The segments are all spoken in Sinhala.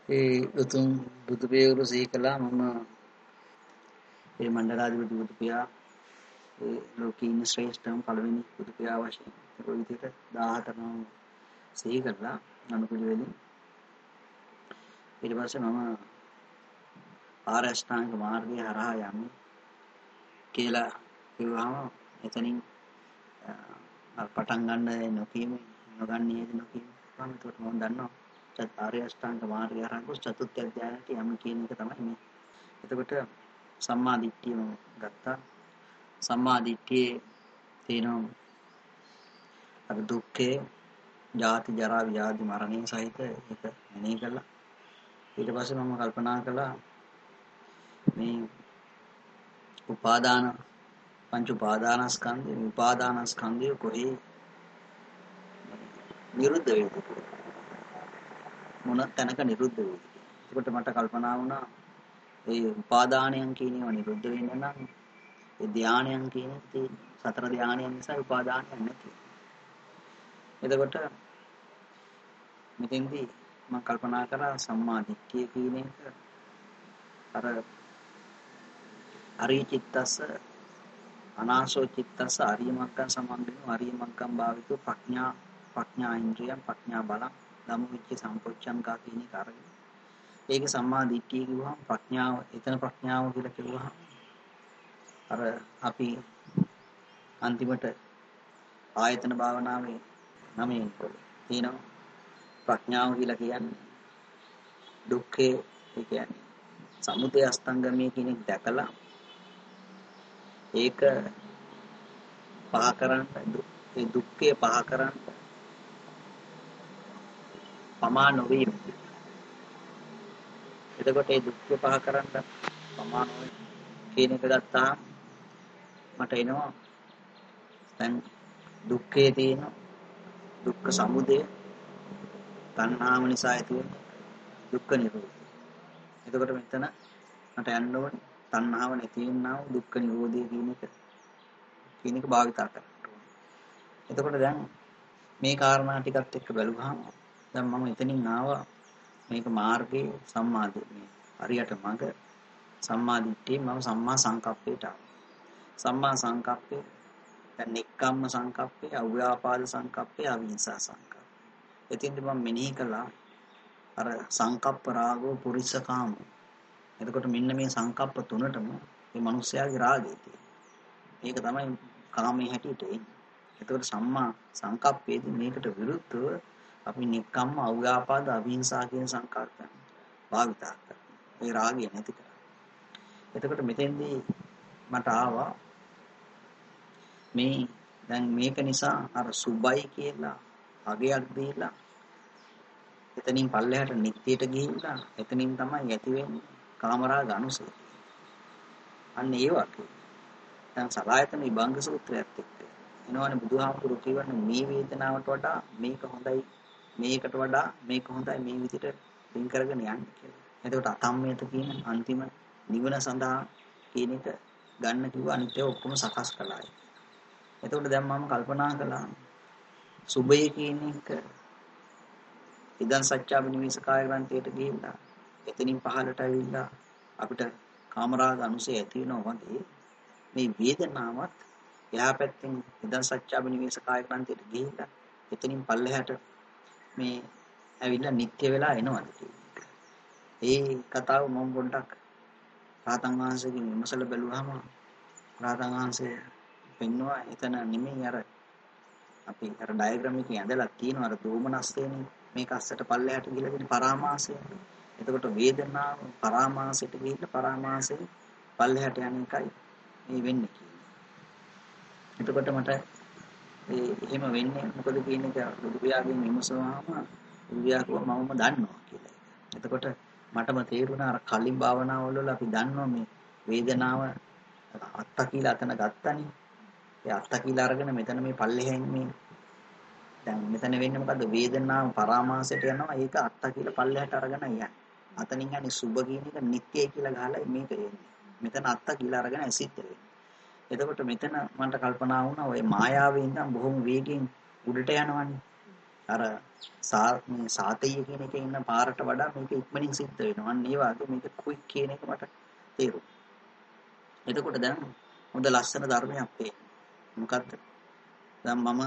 ඒ උතුම් බුදු පියාණන් සිහි කළා. මම ඒ මණ්ඩලාධිපති බුදු පියා ඒ ලෝකේ ඉන්න ශ්‍රේෂ්ඨම පළවෙනි බුදු පියා වශයෙන් ඒ විදිහට 14 නම සිහි කළා අනුපිළිවෙලින්. ඊට පස්සේ මම ආර්ය අෂ්ටාංග මාර්ගය හරහා යමි කියලා කිව්වහම එතනින් පටන් ගන්න නොකීම නොගන්නේ නොකීම මම ඒකට මම දන්නවා ආර්ය අෂ්ටාංග මාර්ගය හරහා චතුර්ථ අධ්‍යායයට යම කියන එක තමයි මේ. එතකොට සම්මා දිට්ඨිය මම ගත්තා. සම්මා දිට්ඨියේ තියෙනවා අර දුක්ඛේ ජාති ජරා ව්‍යාධි මරණය සහිත ඒක මෙනෙහි කළා. ඊට පස්සේ මම කල්පනා කළා මේ උපාදාන පංච උපාදානස්කන්ධය උපාදානස්කන්ධය කොහේ නිරුද්ධ වේද මොන තැනක නිරුද්ධ වේද. ඒකට මට කල්පනා වුණා ඒ උපාදානයන් කියන ඒවා නිරුද්ධ වෙන්න නම් ඒ ධානයන් කියන සතර ධානයන් නිසා උපාදානයක් නැති. එතකොට මෙතෙන්දී මම කල්පනා කරා සම්මා දිට්ඨිය කියන එක අර අරිය චිත්තස්ස අනාසෝ චිත්තස්ස අරිය මග්ගං සමන්දිනු අරිය මග්ගං භාවිතු ප්‍රඥා ඉන්ද්‍රියං ප්‍රඥා බලං ධම්මවිච්ච සම්පොච්චංකා කියන එක අරගෙන ඒක සම්මා දිට්ඨිය කිව්වහම ප්‍රඥාව එතන ප්‍රඥාව කියලා කිව්වහම අර අපි අන්තිමට ආයතන භාවනාවේ නමෙන් තියෙනවා ප්‍රඥාව කියලා කියන්නේ දුක්ඛේ ඒ කියන්නේ සමුදය අස්තංගමයේ කියන එක දැකලා ඒක පහ කරන්න ඒ දුක්ඛේ පහ කරන්න පමා නොවීම. එතකොට ඒ දුක්ඛේ පහ කරන්න පමා නොවීම කියන එක ගත්තාම මට එනවා දැන් දුක්ඛේ තියෙන දුක්ඛ සමුදය තණ්හාව නිසා ඇති වෙන දුක්ඛ නිරෝධය. එතකොට මෙතන මට යන්න ඕනේ තණ්හාව නැති වෙනා වූ දුක්ඛ නිරෝධය කියන එක භාවිතා කරන්න ඕනේ. එතකොට දැන් මේ කාරණා ටිකත් එක්ක බැලුවාම දැන් මම එතනින් ආවා මේක මාර්ගයේ සම්මාදිට්ඨිය. හරියට මඟ සම්මා දිට්ඨිය මම සම්මා සංකප්පයට ආවා. සම්මා සංකප්පේ දැන් නික්කම්ම සංකප්පේ, අව්‍යාපාද සංකප්පේ, අවිහිංසා සංකප්පේ. එතින්ද මම මෙනෙහි කළා අර සංකප්ප රාගෝ පුරිසකාම. එතකොට මෙන්න මේ සංකප්ප තුනටම මේ මිනිස්යාගේ රාගය තියෙනවා. මේක තමයි කාමයේ හැටියට එන්නේ. එතකොට සම්මා සංකප්පයේදී මේකට විරුද්ධව අපි නික්කම්ම අව්‍යාපාද අවිහිංසා කියන සංකල්පයන් භාවිතා කරනවා. ඒ රාගය නැති කරා. එතකොට මෙතෙන්දී මට ආවා මේ දැන් මේක නිසා අර සුබයි කියලා අගයක් දීලා එතනින් පල්ලෙහාට නිත්‍යයට ගිහිල්ලා එතනින් තමයි ඇති වෙන්නේ කාමරාග අනුසය. අන්න ඒ වගේ. දැන් සලායතන විභංග සූත්‍රයත් එක්ක එනවනේ බුදුහාමුදුරු කියවනේ මේ වේදනාවට වඩා මේක හොඳයි මේකට වඩා මේක හොඳයි මේ විදිහට වෙන් කරගෙන යන්න කියලා. එතකොට අකම්මයට කියන අන්තිම නිවන සඳහා කියන එක ගන්න කිව්ව අනිත් ඒවා ඔක්කොම සකස් කළායි. එතකොට දැන් මම කල්පනා කළා සුභය කියන එක ඉදන් සත්‍යාබිනිවිසකාය ග්‍රන්ථයට ගිහිල්ලා එතනින් පහළට ඇවිල්ලා අපිට කාමරාග අනුසය ඇති වෙනවා වගේ මේ වේදනාවත් එහා පැත්තෙන් ඉදන් සත්‍යාබිනිවිසකාය ග්‍රන්ථයට ගිහිල්ලා එතනින් පල්ලෙහාට මේ ඇවිල්ලා නිත්‍ය වෙලා එනවාද කියන්නේ. ඒ කතාව මම පොඩ්ඩක් රාතන් වහන්සේගෙන් විමසලා බැලුවාම රාතන් වහන්සේ පෙන්නවා එතන නෙමෙයි අර අපි අර ඩයග්‍රෑම් එකේ ඇඳලා තියෙනවා අර දෝමනස්සේනේ මේක අස්සට පල්ලෙහාට ගිහලා තියෙන පරාමාසය. එතකොට වේදනාව පරාමාසයට ගිහිල්ලා පරාමාසයෙන් පල්ලෙහාට යන එකයි මේ වෙන්නේ කියන්නේ. එතකොට මට එහෙම වෙන්නේ මොකද කියන එක බුදු පියාගෙන් විමසුවාම බුදු පියා කිව්වා මමම දන්නවා කියලා. එතකොට මටම තේරුණා අර කලින් භාවනාවල අපි දන්නවා මේ වේදනාව අත්ත කියලා අතන ගත්තනේ. ඒ අත්ත කියලා අරගෙන මෙතන මේ පල්ලෙහෙන් මේ දැන් මෙතන වෙන්නේ මොකද්ද වේදනාව පරාමාසයට යනවා ඒක අත්ත කියලා පල්ලෙහාට අරගෙන යන්නේ. අතනින් යන්නේ සුභ කියන එක නිට්ටයයි කියලා ගහලා මේක එන්නේ. මෙතන අත්ත කියලා අරගෙන ඇසිත් වෙන්නේ. එතකොට මෙතන මන්ට කල්පනා වුණා ඔය මායාවේ ඉඳන් බොහොම වේගෙන් උඩට යනවනේ. අර සාතය කියන එකේ ඉන්න පාරට වඩා මේක ඉක්මනින් සිද්ධ වෙනවා. අන්න ඒ වගේ මේක ක්වික් කියන එක මට තේරුණා. එතකොට දැන් හොඳ ලස්සන ධර්මයක් පේනවා. මොකද්ද? දැන් මම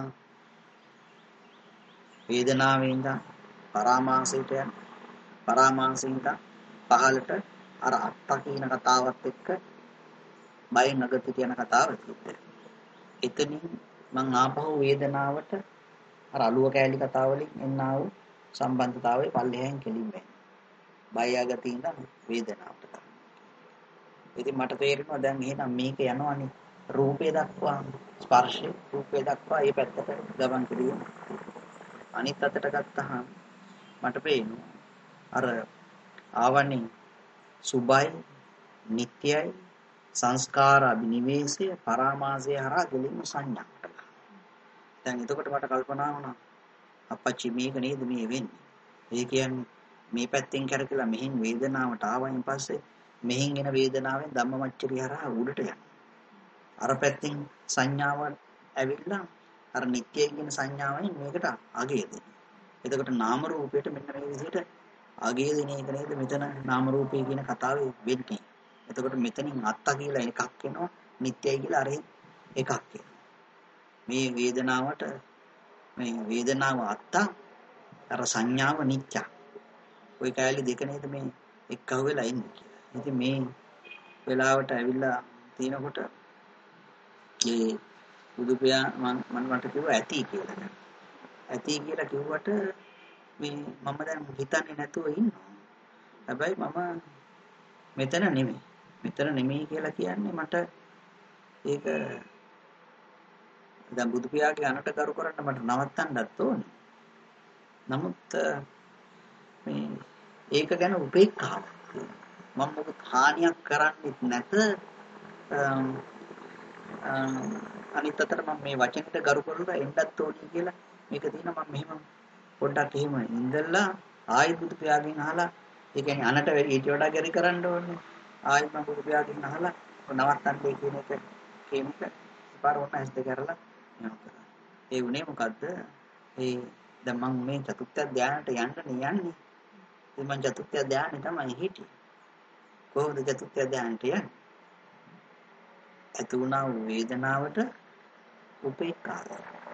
වේදනාවෙන් ඉඳන් පරාමාසයට යන පරාමාසයෙන් ඉඳන් පහළට අර අත්ත කියන කතාවත් එක්ක බයෙන් අගතියට යන කතාව තියෙනවා. එතනින් මං ආපහු වේදනාවට අර අලුව කෑලි කතාව වලින් එන්නා වූ සම්බන්ධතාවයේ පල්ලෙහෙන් කෙලින්ම බය අගතිය ඉඳන් වේදනාවට. ඉතින් මට තේරෙනවා දැන් එහෙනම් මේක යනවනේ රූපේ දක්වා ස්පර්ශේ රූපේ දක්වා මේ පැත්තට ගමන් කිරීම. අනිත් අතට ගත්තහම මට පේනවා අර ආවන්නේ සුභයි නිට්ටයයි සංස්කාර අභිනිවේෂය පරාමාසය හරහා දෙලින්ම සංඥාට. දැන් එතකොට මට කල්පනා වුණා අපච්චි මේක නේද මේ වෙන්නේ. ඒ කියන්නේ මේ පැත්තෙන් කරකලා මෙහින් වේදනාවට ආවයින් පස්සේ මෙහින් එන වේදනාවෙන් ධම්මමච්චරිය හරහා උඩට යනවා. අර පැත්තෙන් සංඥාව ඇවිල්ලා අර නිට්ටයයි කියන සංඥාවෙන් මේකට අගය දෙනවා. එතකොට නාම රූපයට මෙන්න මේ විදිහට අගය දෙන එක නේද මෙතන නාම රූපය කියන කතාවේ වෙන්නේ. එතකොට මෙතනින් අත්තා කියලා එකක් එනවා නිට්ටයයි කියලා අර එකක් එනවා. මේ වේදනාවට මේ වේදනාව අත්තා අර සංඥාව නිත්‍ය. ওই කැලේ දෙක නේද මේ එක්කව වෙලා ඉන්නේ කියලා. ඉතින් මේ වෙලාවට ඇවිල්ලා තිනකොට ඒ බුදුපියා මට කිව්වා ඇති කියලා. ඇති කියලා කිව්වට මේ මම දැන් හිතන්නේ නැතුව ඉන්නවා. හැබැයි මම මෙතන නෙමෙයි. මෙතන නෙමෙයි කියලා කියන්නේ මට ඒක දැන් බුදුපියාගේ අනට කරු කරන්න මට නවත්තන්නත් ඕනේ. නමුත් මේ ඒක ගැන උපේක්ෂාවක් මම මොකද හානියක් කරන්නේ නැත අනිත් අතට මම මේ වචනෙට ගරු කරලා එන්නත් ඕනේ කියලා මේක තියෙන මම මෙහෙම පොඩ්ඩක් එහෙම ඉඳලා ආයි බුදු පියාගෙන් අහලා ඒ කියන්නේ අනට ඊට වඩා ගැරි කරන්න ඕනේ ආයි මම බුදු පියාගෙන් අහලා නවත්තන්නේ කියන එක පාර වුණ ඇස් දෙක කරලා නවත්තා. ඒ උනේ මොකද්ද? ඒ දැන් මම මේ චතුත්ථ ධානයට යන්නේ. ඉතින් මම චතුත්ථ ධානයේ තමයි හිටියේ. කොහොමද චතුත්ථ ධානයට යන්නේ? ඇති වුණා වේදනාවට උපේක්ඛාව.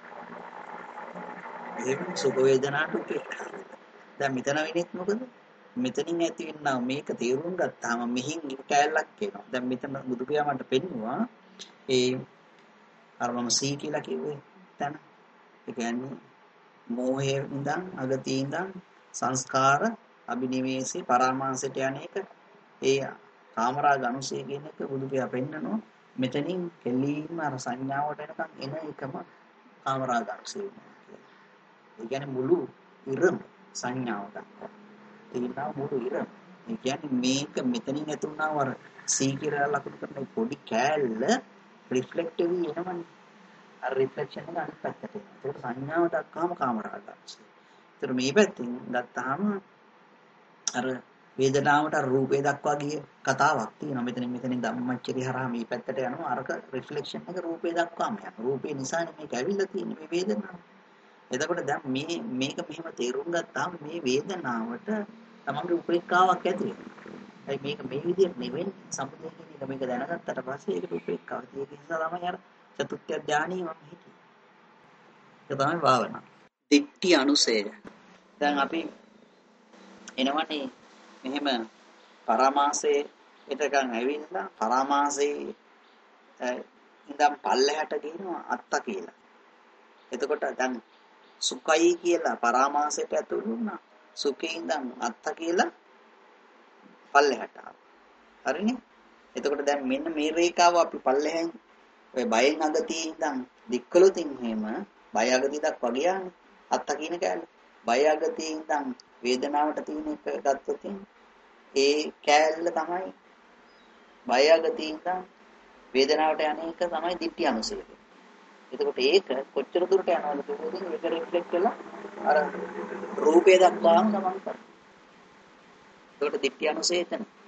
එහෙම සුඛ වේදනාවට උපේක්ඛාව. දැන් මෙතන වෙන්නේ මොකද? මෙතනින් ඇති වෙනා මේක තේරුම් ගත්තාම මෙහින් කැලලක් එනවා. දැන් මෙතන බුදු පියා මට පෙන්නවා ඒ අර මම සී කියලා කිව්වේ තැන. ඒ කියන්නේ මෝහයේ ඉඳන් අගතිය ඉඳන් සංස්කාර අභිනිවේෂේ පරාමාසයට යන එක ඒ කාමරාග අනුසය කියන එක බුදු පියා පෙන්නනවා. මෙතනින් කෙලින්ම අර සංඥාවට එනකන් එන එකම කාමරාග අනුසය වෙනවා. ඒ කියන්නේ මුළු ඉරම සංඥාවට. ඒනා මුළු ඉරම. ඒ කියන්නේ මේක මෙතනින් ඇතුණා වර සී කියලා ලකුණු කරන පොඩි කෑල්ල රිෆ්ලෙක්ට් වෙවි එනවනේ. අර රිෆ්ලෙක්ෂන් එක අනිත් පැත්තට එනවා. ඒක සංඥාව දක්වාම කාමරාග අනුසය. ඒතර මේ පැත්තෙන් ගත්තාම අර වේදනාවට රූපේ දක්වා ගිය කතාවක් තියෙනවා. මෙතනින් ධම්මච්චරිය හරහා මේ පැත්තට යනවා. අරක රිෆ්ලෙක්ෂන් එක රූපේ දක්වාම යනවා. රූපේ නිසානේ මේක ඇවිල්ලා තියෙන්නේ මේ වේදනාව. එතකොට දැන් මේක මෙහෙම තේරුම් ගත්තාම මේ වේදනාවට තමන්ගේ උපේක්ඛාවක් ඇති වෙනවා. ඒ මේක මේ විදිහට නෙවෙයි සම්පූර්ණ කියන එක මේක දැනගත්තට පස්සේ ඒකට උපේක්ඛාවක්. ඒක නිසා තමයි අර චතුත්ථ ඥානීය මම හිතුවේ. ඒක තමයි භාවනාව. දිට්ඨි අනුසය. දැන් අපි එනවනේ මෙහෙම පරාමාසයේ පිටකන් ඇවිල්ලා පරාමාසයේ ඉඳන් පල්ලෙහාට ගිනවා අත්ත කියලා. එතකොට දැන් සුඛයි කියලා පරාමාසයට ඇතුළු වුණා. සුඛේ ඉඳන් අත්ත කියලා පල්ලෙහාට ආවා. හරිනේ? එතකොට දැන් මෙන්න මේ රේඛාව අපි පල්ලෙහෙන් ඔය බයෙන් අගතියේ ඉඳන් දික්කලොතින් එහෙම බය අගතිය දක්වා ගියානේ. අත්ත කියන කෑල්ල. බය අගතියේ ඉඳන් වේදනාවට තියෙන එක ගත්තොත් ඒ කෑල්ල තමයි බය අගතියේ ඉඳන් වේදනාවට යන එක තමයි දිට්ඨි අනුසය. එතකොට ඒක කොච්චර දුරට යනවද කියනකොට ඒක රිෆ්ලෙක්ට් වෙලා අර රූපේ දක්වාම ගමන් කරනවා. එතකොට දිට්ඨි අනුසය එතන.